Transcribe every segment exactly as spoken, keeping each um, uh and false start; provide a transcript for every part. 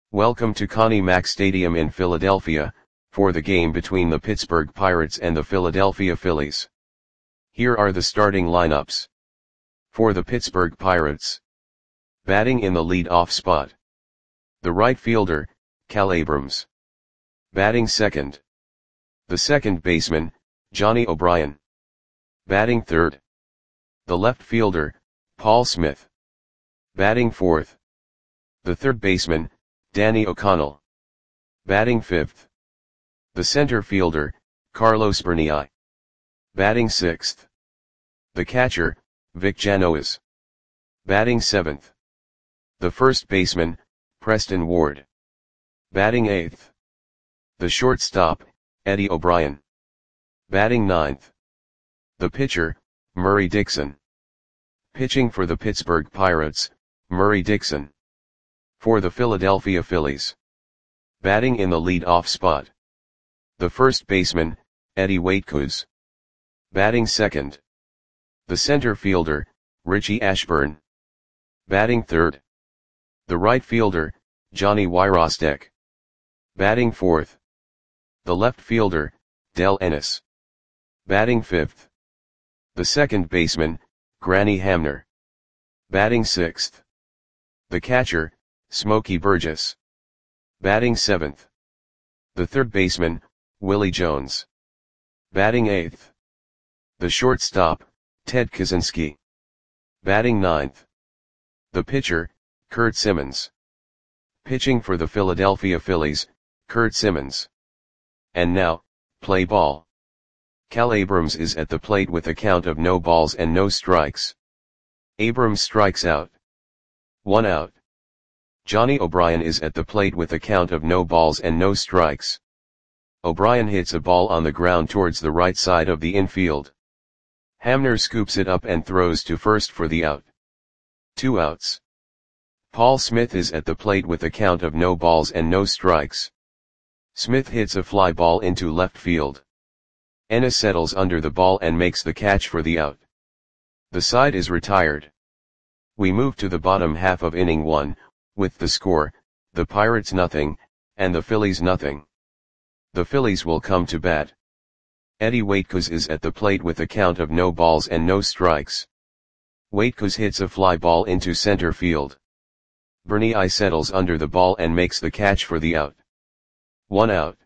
Welcome to Connie Mack Stadium in Philadelphia, for the game between the Pittsburgh Pirates and the Philadelphia Phillies. Here are the starting lineups. For the Pittsburgh Pirates. Batting in the lead-off spot. The right fielder, Cal Abrams. Batting second. The second baseman, Johnny O'Brien. Batting third. The left fielder, Paul Smith. Batting fourth. The third baseman, Danny O'Connell. Batting fifth. The center fielder, Carlos Bernal. Batting sixth. The catcher, Vic Janoes. Batting seventh. The first baseman, Preston Ward. Batting eighth. The shortstop, Eddie O'Brien. Batting ninth. The pitcher, Murray Dixon. Pitching for the Pittsburgh Pirates, Murray Dixon. For the Philadelphia Phillies. Batting in the lead-off spot. The first baseman, Eddie Waitkus. Batting second. The center fielder, Richie Ashburn. Batting third. The right fielder, Johnny Wyrostek. Batting fourth. The left fielder, Del Ennis. Batting fifth. The second baseman, Granny Hamner. Batting sixth. The catcher, Smokey Burgess. Batting seventh. The third baseman, Willie Jones. Batting eighth. The shortstop, Ted Kaczynski. Batting ninth. The pitcher, Curt Simmons. Pitching for the Philadelphia Phillies, Curt Simmons. And now, play ball. Cal Abrams is at the plate with a count of no balls and no strikes. Abrams strikes out. One out. Johnny O'Brien is at the plate with a count of no balls and no strikes. O'Brien hits a ball on the ground towards the right side of the infield. Hamner scoops it up and throws to first for the out. Two outs. Paul Smith is at the plate with a count of no balls and no strikes. Smith hits a fly ball into left field. Ennis settles under the ball and makes the catch for the out. The side is retired. We move to the bottom half of inning one, with the score, the Pirates nothing, and the Phillies nothing. The Phillies will come to bat. Eddie Waitkus is at the plate with a count of no balls and no strikes. Waitkus hits a fly ball into center field. Bernal settles under the ball and makes the catch for the out. One out.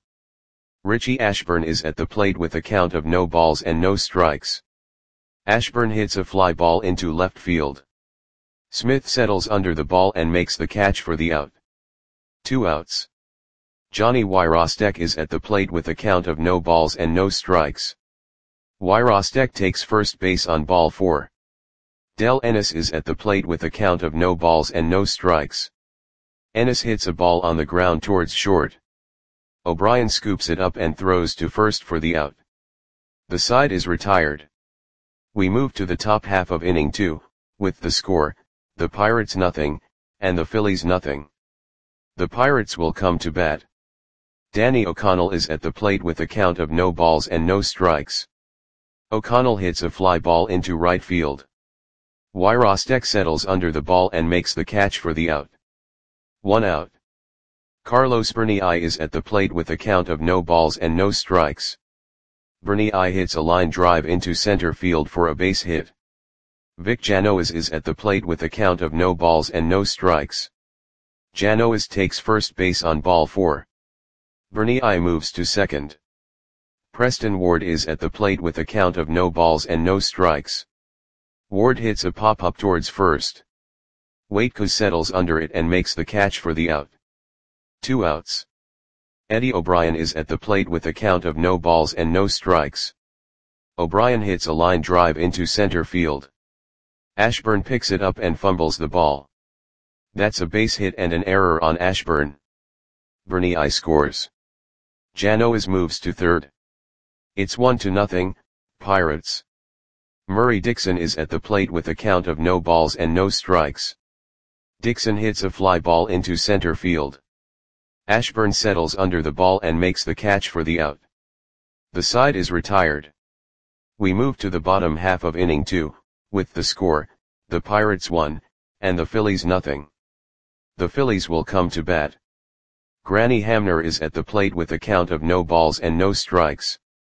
Richie Ashburn is at the plate with a count of no balls and no strikes. Ashburn hits a fly ball into left field. Smith settles under the ball and makes the catch for the out. Two outs. Johnny Wyrostek is at the plate with a count of no balls and no strikes. Wyrostek takes first base on ball four. Del Ennis is at the plate with a count of no balls and no strikes. Ennis hits a ball on the ground towards short. O'Brien scoops it up and throws to first for the out. The side is retired. We move to the top half of inning two, with the score, the Pirates nothing, and the Phillies nothing. The Pirates will come to bat. Danny O'Connell is at the plate with a count of no balls and no strikes. O'Connell hits a fly ball into right field. Wyrostek settles under the ball and makes the catch for the out. One out. Carlos Bernal is at the plate with a count of no balls and no strikes. Bernal hits a line drive into center field for a base hit. Vic Janoes is at the plate with a count of no balls and no strikes. Janoes takes first base on ball four. Bernal moves to second. Preston Ward is at the plate with a count of no balls and no strikes. Ward hits a pop-up towards first. Waitkus settles under it and makes the catch for the out. Two outs. Eddie O'Brien is at the plate with a count of no balls and no strikes. O'Brien hits a line drive into center field. Ashburn picks it up and fumbles the ball. That's a base hit and an error on Ashburn. Bernal scores. Janoes moves to third. It's one to nothing, Pirates. Murray Dixon is at the plate with a count of no balls and no strikes. Dixon hits a fly ball into center field. Ashburn settles under the ball and makes the catch for the out. The side is retired. We move to the bottom half of inning two, with the score, the Pirates one, and the Phillies nothing. The Phillies will come to bat. Granny Hamner is at the plate with a count of no balls and no strikes.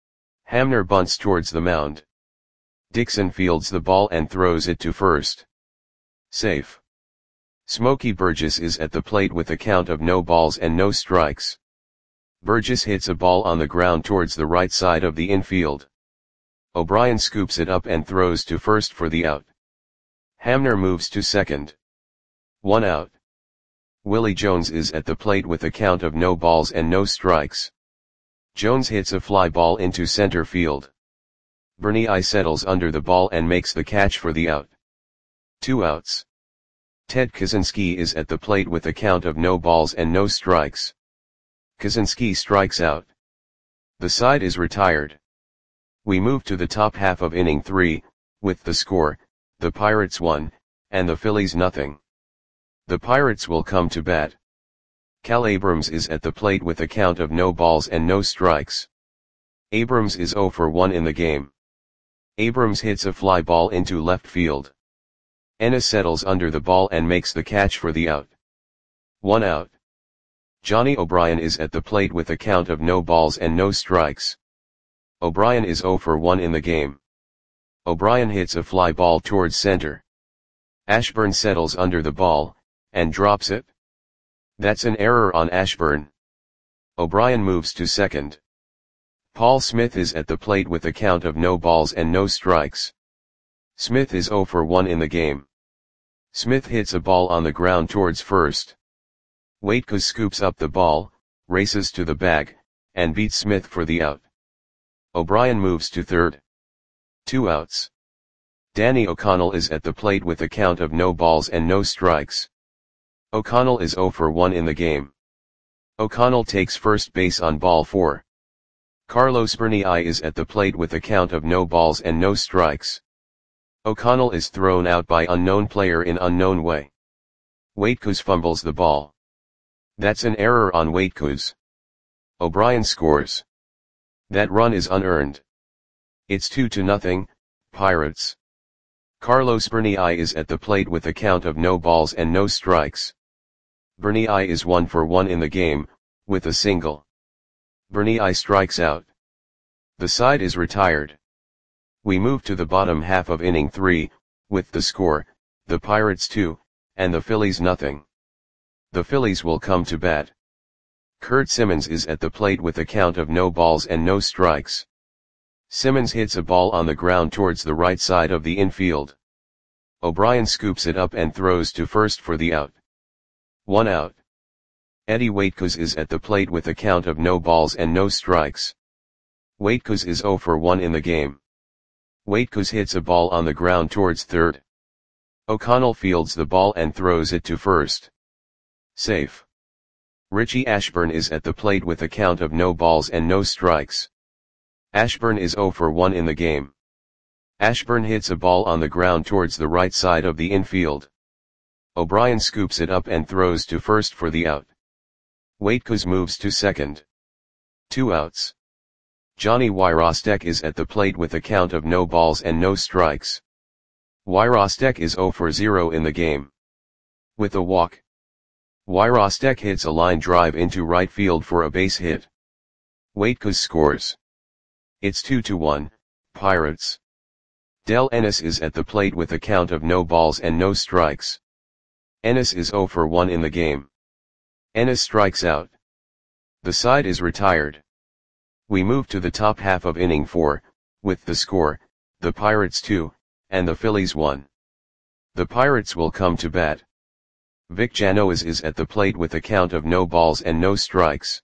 Hamner bunts towards the mound. Dixon fields the ball and throws it to first. Safe. Smokey Burgess is at the plate with a count of no balls and no strikes. Burgess hits a ball on the ground towards the right side of the infield. O'Brien scoops it up and throws to first for the out. Hamner moves to second. One out. Willie Jones is at the plate with a count of no balls and no strikes. Jones hits a fly ball into center field. Bernie I settles under the ball and makes the catch for the out. Two outs. Ted Kaczynski is at the plate with a count of no balls and no strikes. Kaczynski strikes out. The side is retired. We move to the top half of inning three, with the score, the Pirates one, and the Phillies nothing. The Pirates will come to bat. Cal Abrams is at the plate with a count of no balls and no strikes. Abrams is oh for one in the game. Abrams hits a fly ball into left field. Ennis settles under the ball and makes the catch for the out. One out. Johnny O'Brien is at the plate with a count of no balls and no strikes. O'Brien is oh for one in the game. O'Brien hits a fly ball towards center. Ashburn settles under the ball, and drops it. That's an error on Ashburn. O'Brien moves to second. Paul Smith is at the plate with a count of no balls and no strikes. Smith is oh for one in the game. Smith hits a ball on the ground towards first. Waitkus scoops up the ball, races to the bag, and beats Smith for the out. O'Brien moves to third. Two outs. Danny O'Connell is at the plate with a count of no balls and no strikes. O'Connell is oh for one in the game. O'Connell takes first base on ball four. Carlos Bernie I is at the plate with a count of no balls and no strikes. O'Connell is thrown out by unknown player in unknown way. Waitkus fumbles the ball. That's an error on Waitkus. O'Brien scores. That run is unearned. It's two to nothing, Pirates. Carlos Bernie I is at the plate with a count of no balls and no strikes. Bernie I is one for one in the game, with a single. Bernie I strikes out. The side is retired. We move to the bottom half of inning three, with the score, the Pirates two, and the Phillies nothing. The Phillies will come to bat. Kurt Simmons is at the plate with a count of no balls and no strikes. Simmons hits a ball on the ground towards the right side of the infield. O'Brien scoops it up and throws to first for the out. One out. Eddie Waitkus is at the plate with a count of no balls and no strikes. Waitkus is oh for one in the game. Waitkus hits a ball on the ground towards third. O'Connell fields the ball and throws it to first. Safe. Richie Ashburn is at the plate with a count of no balls and no strikes. Ashburn is oh for one in the game. Ashburn hits a ball on the ground towards the right side of the infield. O'Brien scoops it up and throws to first for the out. Waitkus moves to second. Two outs. Johnny Wyrostek is at the plate with a count of no balls and no strikes. Wyrostek is oh for zero in the game. With a walk. Wyrostek hits a line drive into right field for a base hit. Waitkus scores. It's two to one, Pirates. Del Ennis is at the plate with a count of no balls and no strikes. Ennis is oh for one in the game. Ennis strikes out. The side is retired. We move to the top half of inning four, with the score, the Pirates two, and the Phillies one. The Pirates will come to bat. Vic Janois is at the plate with a count of no balls and no strikes.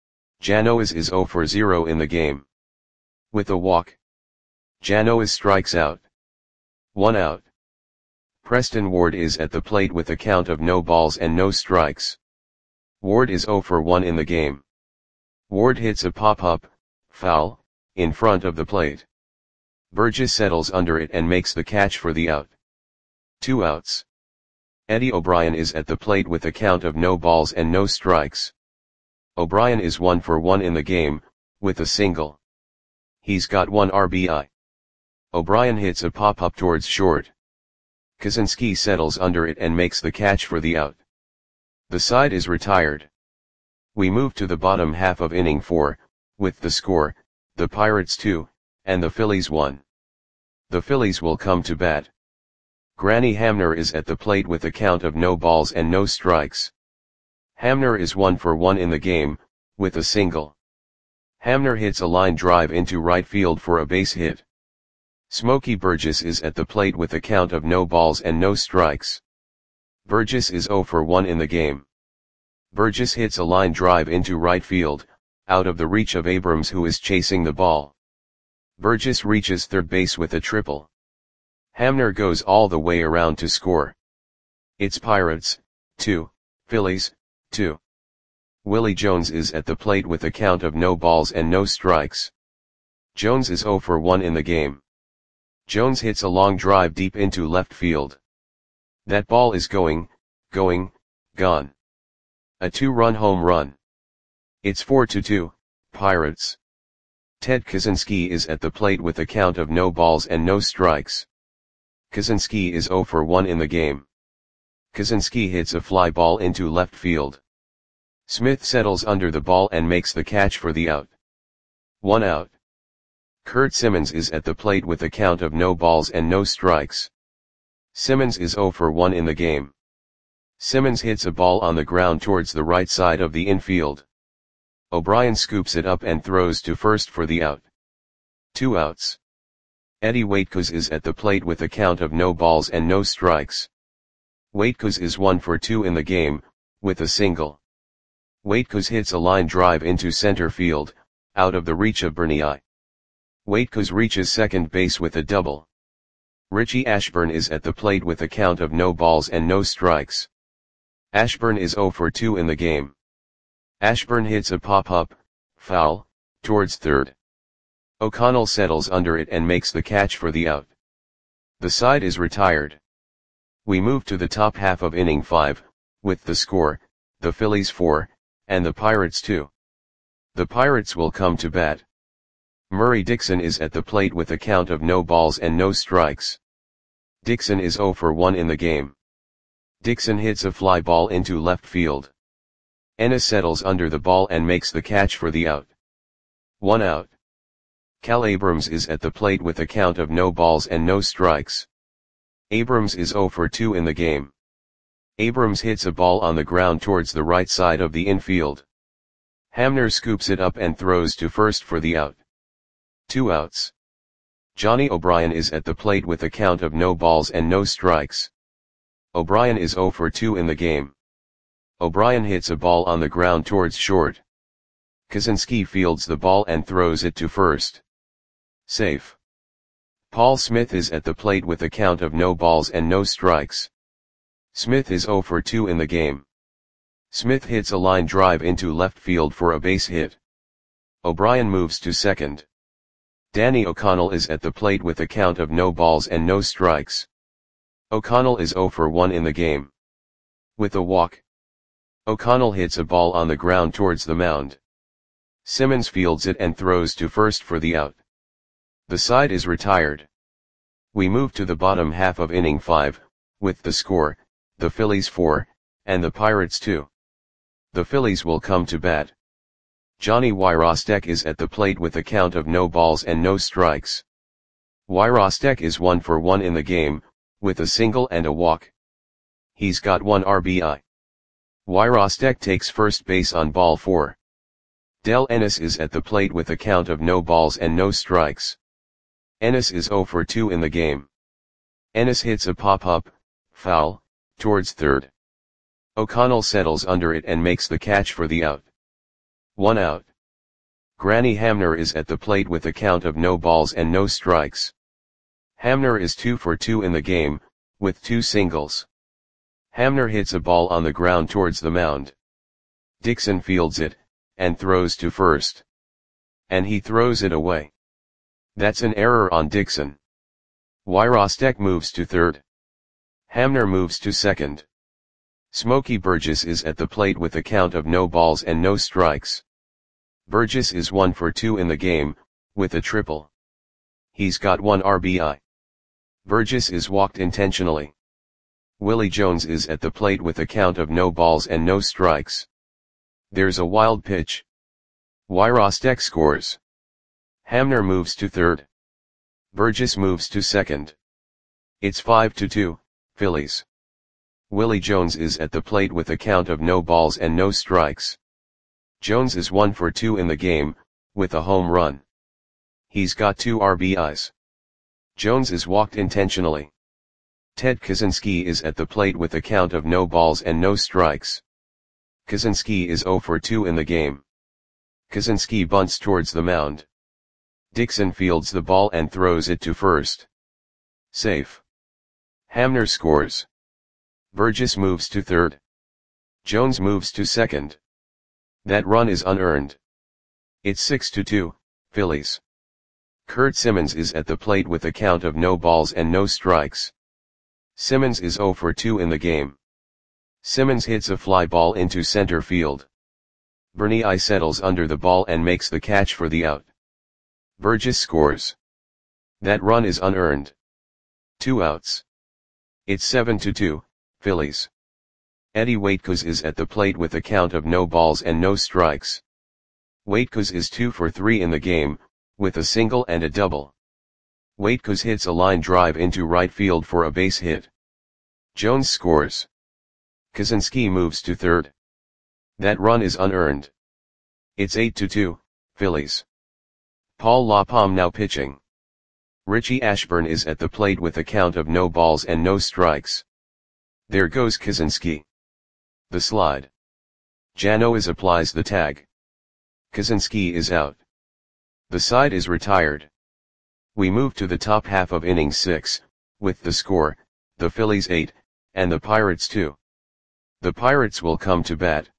Janois is oh for zero in the game. With a walk. Janois strikes out. One out. Preston Ward is at the plate with a count of no balls and no strikes. Ward is oh for one in the game. Ward hits a pop-up, foul, in front of the plate. Burgess settles under it and makes the catch for the out. Two outs. Eddie O'Brien is at the plate with a count of no balls and no strikes. O'Brien is one for one in the game, with a single. He's got one R B I. O'Brien hits a pop-up towards short. Kaczynski settles under it and makes the catch for the out. The side is retired. We move to the bottom half of inning four, with the score, the Pirates two, and the Phillies one. The Phillies will come to bat. Granny Hamner is at the plate with a count of no balls and no strikes. Hamner is one for one in the game, with a single. Hamner hits a line drive into right field for a base hit. Smokey Burgess is at the plate with a count of no balls and no strikes. Burgess is zero for one in the game. Burgess hits a line drive into right field, out of the reach of Abrams, who is chasing the ball. Burgess reaches third base with a triple. Hamner goes all the way around to score. It's Pirates, two, Phillies, two. Willie Jones is at the plate with a count of no balls and no strikes. Jones is zero for one in the game. Jones hits a long drive deep into left field. That ball is going, going, gone. A two-run home run. It's four to two, Pirates. Ted Kaczynski is at the plate with a count of no balls and no strikes. Kaczynski is zero for one in the game. Kaczynski hits a fly ball into left field. Smith settles under the ball and makes the catch for the out. One out. Kurt Simmons is at the plate with a count of no balls and no strikes. Simmons is zero for one in the game. Simmons hits a ball on the ground towards the right side of the infield. O'Brien scoops it up and throws to first for the out. Two outs. Eddie Waitkos is at the plate with a count of no balls and no strikes. Waitkos is one for two in the game, with a single. Waitkos hits a line drive into center field, out of the reach of Bernier. Waitkos reaches second base with a double. Richie Ashburn is at the plate with a count of no balls and no strikes. Ashburn is zero for two in the game. Ashburn hits a pop-up, foul, towards third. O'Connell settles under it and makes the catch for the out. The side is retired. We move to the top half of inning five, with the score, the Phillies four, and the Pirates two. The Pirates will come to bat. Murray Dixon is at the plate with a count of no balls and no strikes. Dixon is zero for one in the game. Dixon hits a fly ball into left field. Ennis settles under the ball and makes the catch for the out. One out. Cal Abrams is at the plate with a count of no balls and no strikes. Abrams is zero for two in the game. Abrams hits a ball on the ground towards the right side of the infield. Hamner scoops it up and throws to first for the out. Two outs. Johnny O'Brien is at the plate with a count of no balls and no strikes. O'Brien is zero for two in the game. O'Brien hits a ball on the ground towards short. Kaczynski fields the ball and throws it to first. Safe. Paul Smith is at the plate with a count of no balls and no strikes. Smith is zero for two in the game. Smith hits a line drive into left field for a base hit. O'Brien moves to second. Danny O'Connell is at the plate with a count of no balls and no strikes. O'Connell is zero for one in the game. With a walk. O'Connell hits a ball on the ground towards the mound. Simmons fields it and throws to first for the out. The side is retired. We move to the bottom half of inning five, with the score, the Phillies four, and the Pirates two. The Phillies will come to bat. Johnny Wyrostek is at the plate with a count of no balls and no strikes. Wyrostek is one for one in the game, with a single and a walk. He's got one R B I. Wyrostek takes first base on ball four. Del Ennis is at the plate with a count of no balls and no strikes. Ennis is zero for two in the game. Ennis hits a pop-up, foul, towards third. O'Connell settles under it and makes the catch for the out. One out. Granny Hamner is at the plate with a count of no balls and no strikes. Hamner is two for two in the game, with two singles. Hamner hits a ball on the ground towards the mound. Dixon fields it, and throws to first. And he throws it away. That's an error on Dixon. Wyrostek moves to third. Hamner moves to second. Smokey Burgess is at the plate with a count of no balls and no strikes. Burgess is one for two in the game, with a triple. He's got one R B I. Burgess is walked intentionally. Willie Jones is at the plate with a count of no balls and no strikes. There's a wild pitch. Wyrostek scores. Hamner moves to third. Burgess moves to second. It's five to two, Phillies. Willie Jones is at the plate with a count of no balls and no strikes. Jones is one for two in the game, with a home run. He's got two R B Is. Jones is walked intentionally. Ted Kaczynski is at the plate with a count of no balls and no strikes. Kaczynski is zero for two in the game. Kaczynski bunts towards the mound. Dixon fields the ball and throws it to first. Safe. Hamner scores. Burgess moves to third. Jones moves to second. That run is unearned. It's six to two, Phillies. Kurt Simmons is at the plate with a count of no balls and no strikes. Simmons is zero for two in the game. Simmons hits a fly ball into center field. Bernie I settles under the ball and makes the catch for the out. Burgess scores. That run is unearned. Two outs. It's seven to two, Phillies. Eddie Waitkos is at the plate with a count of no balls and no strikes. Waitkos is two for three in the game, with a single and a double. Waitkos hits a line drive into right field for a base hit. Jones scores. Kaczynski moves to third. That run is unearned. It's eight to two, Phillies. Paul LaPalme now pitching. Richie Ashburn is at the plate with a count of no balls and no strikes. There goes Kaczynski. The slide. Janois applies the tag. Kaczynski is out. The side is retired. We move to the top half of inning six, with the score, the Phillies eight, and the Pirates two. The Pirates will come to bat.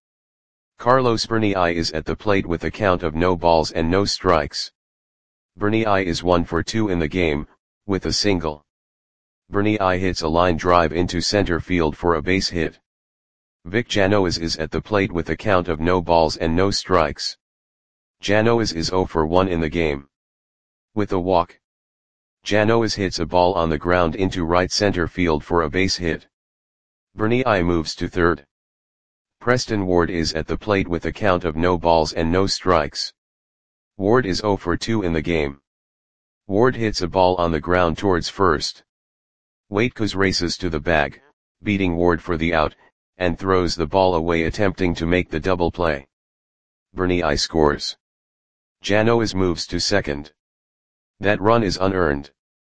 Carlos Bernie I is at the plate with a count of no balls and no strikes. Bernie I is one for two in the game, with a single. Bernie I hits a line drive into center field for a base hit. Vic Janois is at the plate with a count of no balls and no strikes. Janois is zero for one in the game. With a walk. Janois hits a ball on the ground into right center field for a base hit. Bernie I moves to third. Preston Ward is at the plate with a count of no balls and no strikes. Ward is zero for two in the game. Ward hits a ball on the ground towards first. Waitkos races to the bag, beating Ward for the out, and throws the ball away attempting to make the double play. Bernie I scores. Janois moves to second. That run is unearned.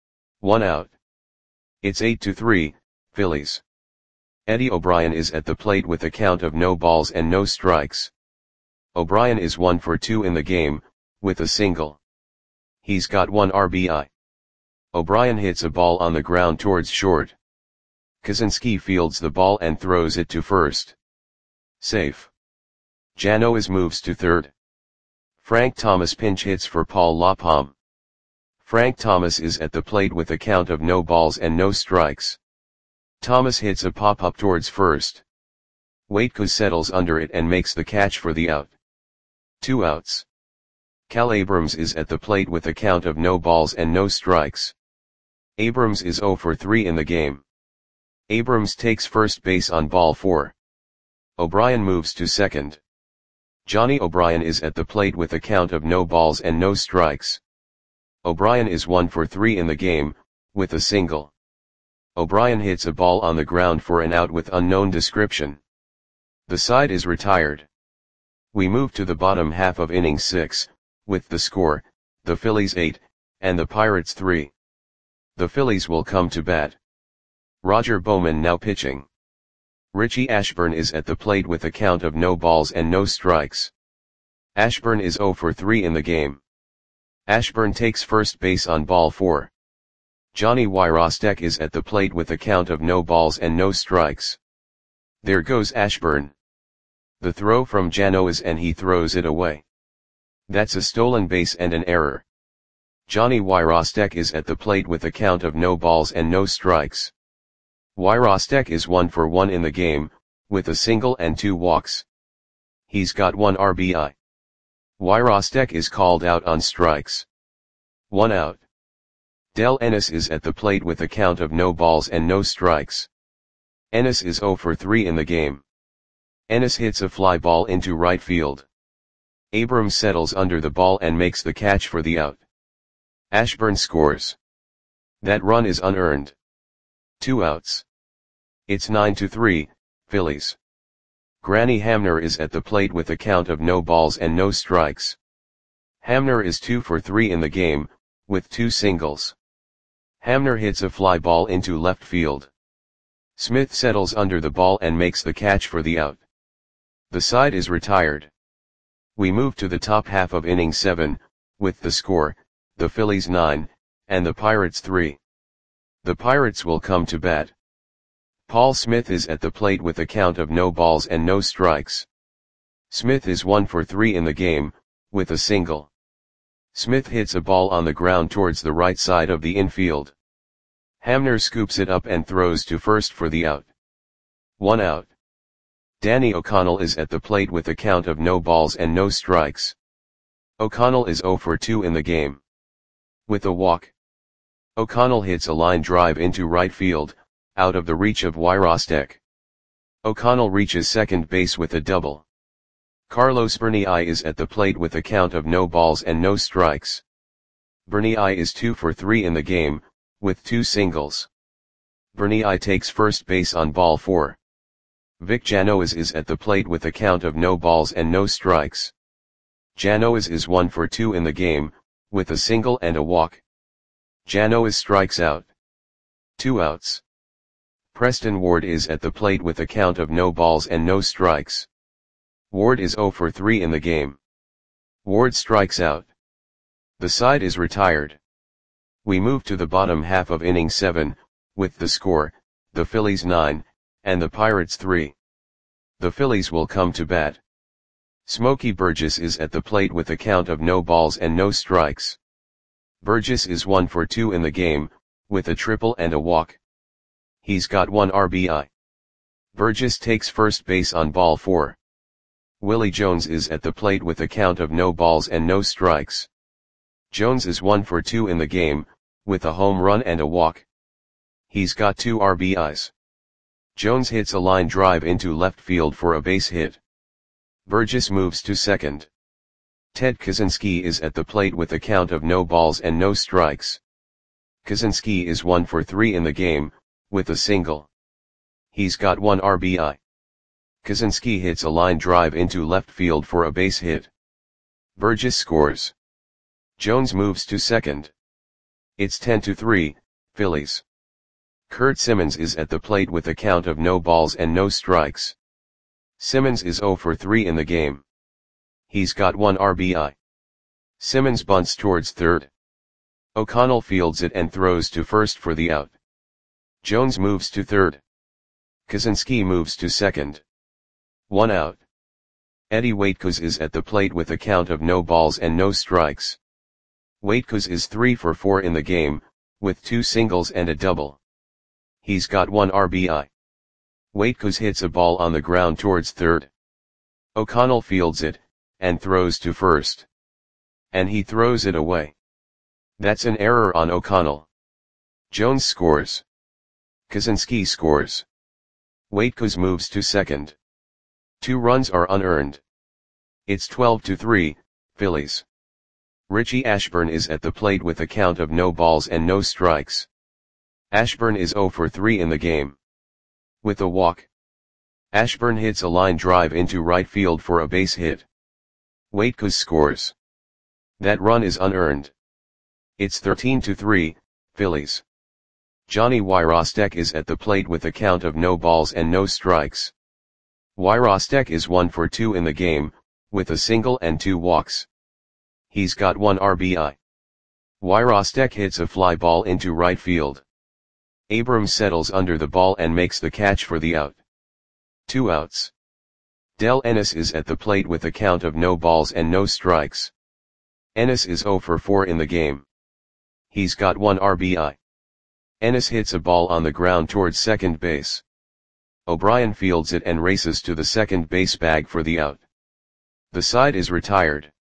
One out. It's eight to three, Phillies. Eddie O'Brien is at the plate with a count of no balls and no strikes. O'Brien is one for two in the game, with a single. He's got one R B I. O'Brien hits a ball on the ground towards short. Kaczynski fields the ball and throws it to first. Safe. Janois moves to third. Frank Thomas pinch hits for Paul LaPalme. Frank Thomas is at the plate with a count of no balls and no strikes. Thomas hits a pop-up towards first. Waitkos settles under it and makes the catch for the out. Two outs. Cal Abrams is at the plate with a count of no balls and no strikes. Abrams is zero for three in the game. Abrams takes first base on ball four. O'Brien moves to second. Johnny O'Brien is at the plate with a count of no balls and no strikes. O'Brien is one for three in the game, with a single. O'Brien hits a ball on the ground for an out with unknown description. The side is retired. We move to the bottom half of inning six, with the score, the Phillies eight, and the Pirates three. The Phillies will come to bat. Roger Bowman now pitching. Richie Ashburn is at the plate with a count of no balls and no strikes. Ashburn is zero for three in the game. Ashburn takes first base on ball four. Johnny Wyrostek is at the plate with a count of no balls and no strikes. There goes Ashburn. The throw from Janois and he throws it away. That's a stolen base and an error. Johnny Wyrostek is at the plate with a count of no balls and no strikes. Wyrostek is one for one in the game, with a single and two walks. He's got one R B I. Wyrostek is called out on strikes. One out. Del Ennis is at the plate with a count of no balls and no strikes. Ennis is zero for three in the game. Ennis hits a fly ball into right field. Abrams settles under the ball and makes the catch for the out. Ashburn scores. That run is unearned. Two outs. It's nine to three, Phillies. Granny Hamner is at the plate with a count of no balls and no strikes. Hamner is two for three in the game, with two singles. Hamner hits a fly ball into left field. Smith settles under the ball and makes the catch for the out. The side is retired. We move to the top half of inning seven, with the score, the Phillies nine, and the Pirates three. The Pirates will come to bat. Paul Smith is at the plate with a count of no balls and no strikes. Smith is one for three in the game, with a single. Smith hits a ball on the ground towards the right side of the infield. Hamner scoops it up and throws to first for the out. One out. Danny O'Connell is at the plate with a count of no balls and no strikes. O'Connell is zero for two in the game. With a walk. O'Connell hits a line drive into right field, out of the reach of Wyrostek. O'Connell reaches second base with a double. Carlos Bernai is at the plate with a count of no balls and no strikes. Bernai is two for three in the game, with two singles. Bernai takes first base on ball four. Vic Janois is at the plate with a count of no balls and no strikes. Janois is one for two in the game, with a single and a walk. Janois strikes out. Two outs. Preston Ward is at the plate with a count of no balls and no strikes. Ward is zero for three in the game. Ward strikes out. The side is retired. We move to the bottom half of inning seven, with the score, the Phillies nine, and the Pirates three. The Phillies will come to bat. Smokey Burgess is at the plate with a count of no balls and no strikes. Burgess is one for two in the game, with a triple and a walk. He's got one R B I. Burgess takes first base on ball four. Willie Jones is at the plate with a count of no balls and no strikes. Jones is one for two in the game, with a home run and a walk. He's got two R B Is. Jones hits a line drive into left field for a base hit. Burgess moves to second. Ted Kaczynski is at the plate with a count of no balls and no strikes. Kaczynski is one for three in the game, with a single. He's got one R B I. Kaczynski hits a line drive into left field for a base hit. Burgess scores. Jones moves to second. It's ten to three, Phillies. Kurt Simmons is at the plate with a count of no balls and no strikes. Simmons is zero for three in the game. He's got one R B I. Simmons bunts towards third. O'Connell fields it and throws to first for the out. Jones moves to third. Kaczynski moves to second. One out. Eddie Waitkos is at the plate with a count of no balls and no strikes. Waitkos is three for four in the game, with two singles and a double. He's got one R B I. Waitkos hits a ball on the ground towards third. O'Connell fields it, and throws to first. And he throws it away. That's an error on O'Connell. Jones scores. Kaczynski scores. Waitkos moves to second. Two runs are unearned. It's twelve to three, Phillies. Richie Ashburn is at the plate with a count of no balls and no strikes. Ashburn is zero for three in the game. With a walk. Ashburn hits a line drive into right field for a base hit. Waitkos scores. That run is unearned. It's thirteen to three, Phillies. Johnny Wyrostek is at the plate with a count of no balls and no strikes. Wyrostek is one for two in the game, with a single and two walks. He's got one R B I. Wyrostek hits a fly ball into right field. Abrams settles under the ball and makes the catch for the out. Two outs. Del Ennis is at the plate with a count of no balls and no strikes. Ennis is zero for four in the game. He's got one R B I. Ennis hits a ball on the ground towards second base. O'Brien fields it and races to the second base bag for the out. The side is retired.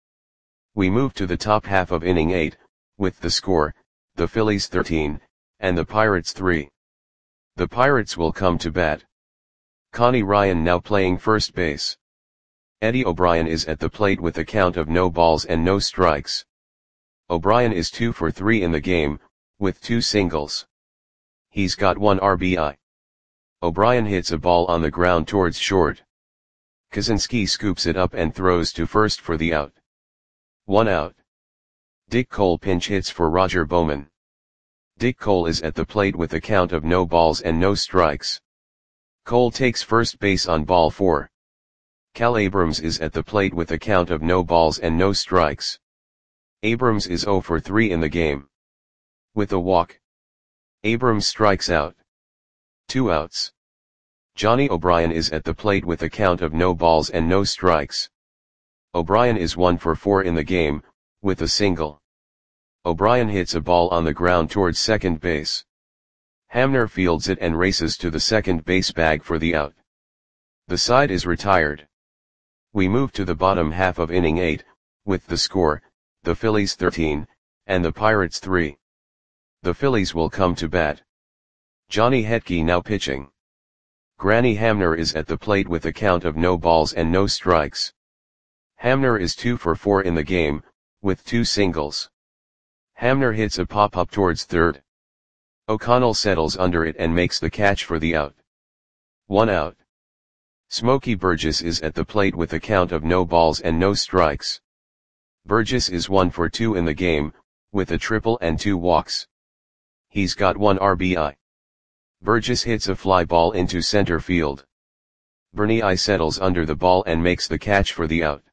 We move to the top half of inning eight, with the score, the Phillies thirteen, and the Pirates three. The Pirates will come to bat. Connie Ryan now playing first base. Eddie O'Brien is at the plate with a count of no balls and no strikes. O'Brien is two for three in the game, with two singles. He's got one R B I. O'Brien hits a ball on the ground towards short. Kaczynski scoops it up and throws to first for the out. One out. Dick Cole pinch hits for Roger Bowman. Dick Cole is at the plate with a count of no balls and no strikes. Cole takes first base on ball four. Cal Abrams is at the plate with a count of no balls and no strikes. Abrams is zero for three in the game. With a walk, Abrams strikes out. Two outs. Johnny O'Brien is at the plate with a count of no balls and no strikes. O'Brien is one for four in the game, with a single. O'Brien hits a ball on the ground towards second base. Hamner fields it and races to the second base bag for the out. The side is retired. We move to the bottom half of inning eight, with the score, the Phillies thirteen, and the Pirates three. The Phillies will come to bat. Johnny Hetke now pitching. Granny Hamner is at the plate with a count of no balls and no strikes. Hamner is two for four in the game, with two singles. Hamner hits a pop-up towards third. O'Connell settles under it and makes the catch for the out. One out. Smokey Burgess is at the plate with a count of no balls and no strikes. Burgess is one for two in the game, with a triple and two walks. He's got one R B I. Burgess hits a fly ball into center field. Bernie I settles under the ball and makes the catch for the out.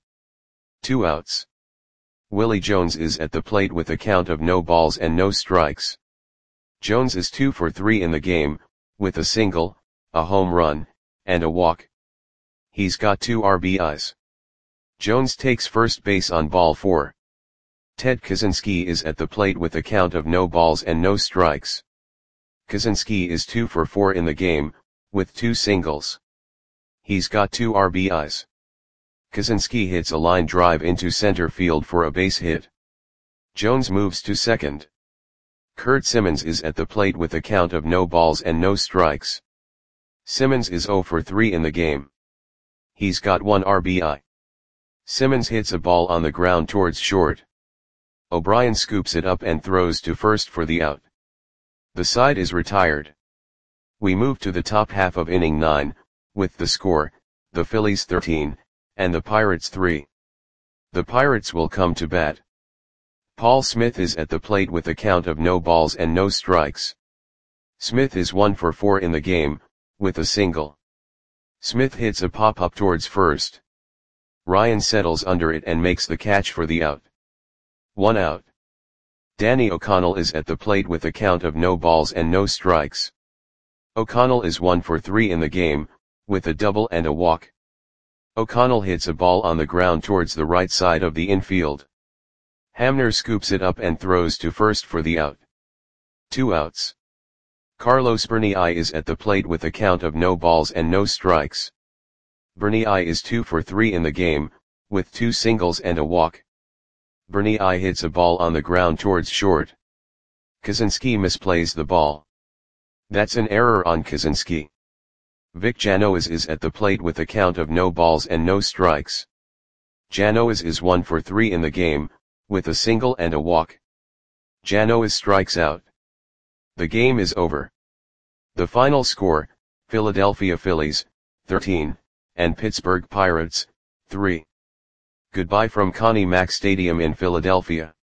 Two outs. Willie Jones is at the plate with a count of no balls and no strikes. Jones is two for three in the game, with a single, a home run, and a walk. He's got two R B Is. Jones takes first base on ball four. Ted Kaczynski is at the plate with a count of no balls and no strikes. Kaczynski is two for four in the game, with two singles. He's got two R B Is. Kaczynski hits a line drive into center field for a base hit. Jones moves to second. Kurt Simmons is at the plate with a count of no balls and no strikes. Simmons is zero for three in the game. He's got one R B I. Simmons hits a ball on the ground towards short. O'Brien scoops it up and throws to first for the out. The side is retired. We move to the top half of inning nine, with the score, the Phillies thirteen, and the Pirates three. The Pirates will come to bat. Paul Smith is at the plate with a count of no balls and no strikes. Smith is one for four in the game, with a single. Smith hits a pop-up towards first. Ryan settles under it and makes the catch for the out. One out. Danny O'Connell is at the plate with a count of no balls and no strikes. O'Connell is one for three in the game, with a double and a walk. O'Connell hits a ball on the ground towards the right side of the infield. Hamner scoops it up and throws to first for the out. Two outs. Carlos Bernie I is at the plate with a count of no balls and no strikes. Bernie I is two for three in the game, with two singles and a walk. Bernie I hits a ball on the ground towards short. Kaczynski misplays the ball. That's an error on Kaczynski. Vic Janois is at the plate with a count of no balls and no strikes. Janois is one for three in the game, with a single and a walk. Janois strikes out. The game is over. The final score, Philadelphia Phillies, thirteen, and Pittsburgh Pirates, three. Goodbye from Connie Mack Stadium in Philadelphia.